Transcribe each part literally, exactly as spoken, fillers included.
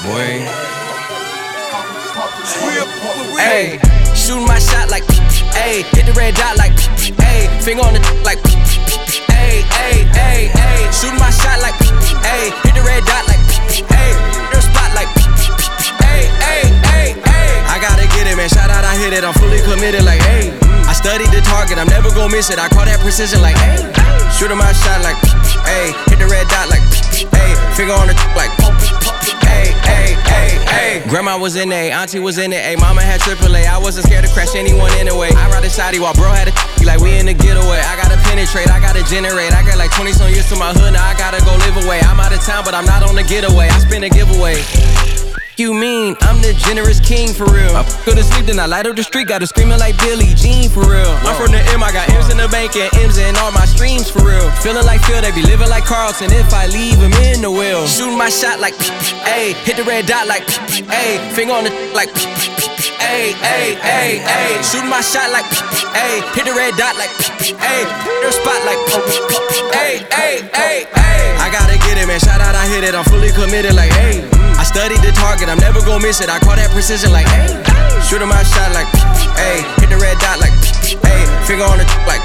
Boy. Ayy, shooting my shot like, ayy, hit the red dot like, ayy, finger on the like, ayy, ayy, ayy, ayy, shooting my shot like, ayy, hit the red dot like, ayy, the spot like, ayy, ayy, ayy, ayy. I gotta get it, man. Shout out, I hit it. I'm fully committed, like, ayy. I studied the target, I'm never gonna miss it. I call that precision, like, ayy. Shooting my shot like, ayy, hit the red dot like, ayy, finger on the like, ayy, ayy, ayy, ayy. Grandma was in A, auntie was in it, ayy. Mama had triple A. I wasn't scared to crash anyone anyway. I ride a shotty while bro had a like we in the getaway. I gotta penetrate, I gotta generate. I got like twenty some years to my hood, now I gotta go live away. I'm out of town, but I'm not on the getaway. I spin a giveaway. You mean I'm the generous king for real? I go to sleep, then I light up the street, got her screaming like Billie Jean for real. I'm from the M, I got M's in the bank and M's in all my streams for real. Feeling like Phil, they be living like Carlton if I leave him in the wheel. Shooting my shot like, ayy, hit the red dot like, ayy, finger on the like, ayy, ayy, ayy, ayy. Shooting my shot like, ayy, hit the red dot like, ayy, the spot like, ayy, ayy, ayy, ayy. I gotta get it, man. Shout out, I hit it. I'm fully committed, like, ayy. I studied the target, I'm never gonna miss it. I call that precision, like, ayy. Shooting my shot like, ayy, hit the red dot like, ayy, finger on the like,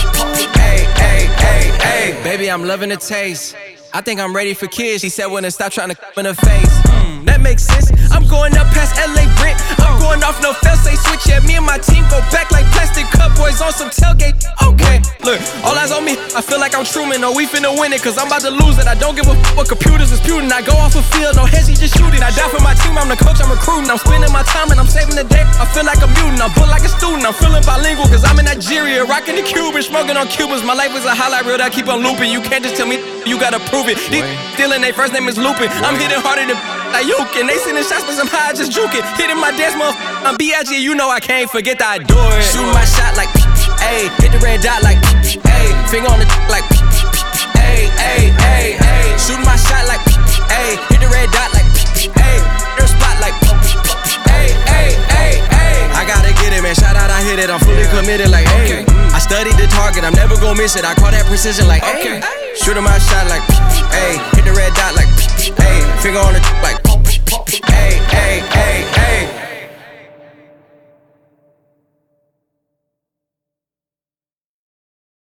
ayy, ayy, ayy, ayy. Baby, I'm loving the taste. I think I'm ready for kids. She said when to stop trying to in her face. Mm, that makes sense. I'm going up past L A Brent. I'm going off no fail, say switch. Yeah, me and my team go back like plastic cup boys on some tailgate. Okay, look, all eyes on me. I feel like I'm Truman. No, we finna win it, cause I'm about to lose it. I don't give a f what computers is disputing. I go off a field, no heads, he just shooting. I die for my team, I'm the coach, I'm recruiting. I'm spending my time and I'm saving the day. I feel like a mutant, I'm built like a student. I'm feeling bilingual, cause I'm in Nigeria, rocking the Cuban, smoking on Cubans. My life is a highlight reel that I keep on looping. You can't just tell me you gotta prove it. These stealing, they first name is Lupin. I'm hitting harder than like Yukin. They sending shots, but I'm high, just juking. Hitting my dance, motherfucker. I'm B I G, you know I can't forget that I do it. Shooting my shot like, ayy, hit the red dot like, ayy, finger on the like, ayy, ayy, ayy, ayy. Shooting my shot like, ayy, hit the red dot like, ayy, the spot like, ayy, ayy, ayy, ayy. I gotta get it, man. Shout out, I hit it. I'm fully committed, like, ayy. I studied the target, I'm never gonna miss it. I call that precision, like, ayy. Shooting my shot like, ayy, hit the red dot like, ayy, finger on the like, ayy, ayy, ayy.